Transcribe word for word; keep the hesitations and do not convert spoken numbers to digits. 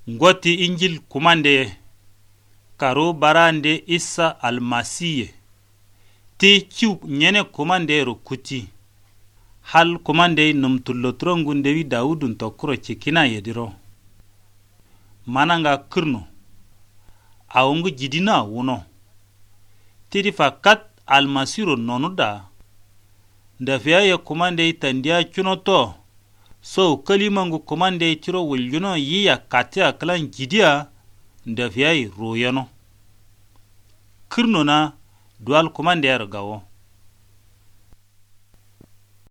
ngoti injil kumande karo barande Isa almasiye ti ciu nyene kumande rukuti hal kumande numtullotrongu ndewi Dawudun tokuro cikina yediro mananga kirno awungu jidina wuno tiri fakat almasiro nonuda ndafiya ye kumande tandiya cunoto so kalimangu kumande ciro wuljuno yiya katia klan jidiya ndafiya royano kirno na dual kumande yargawo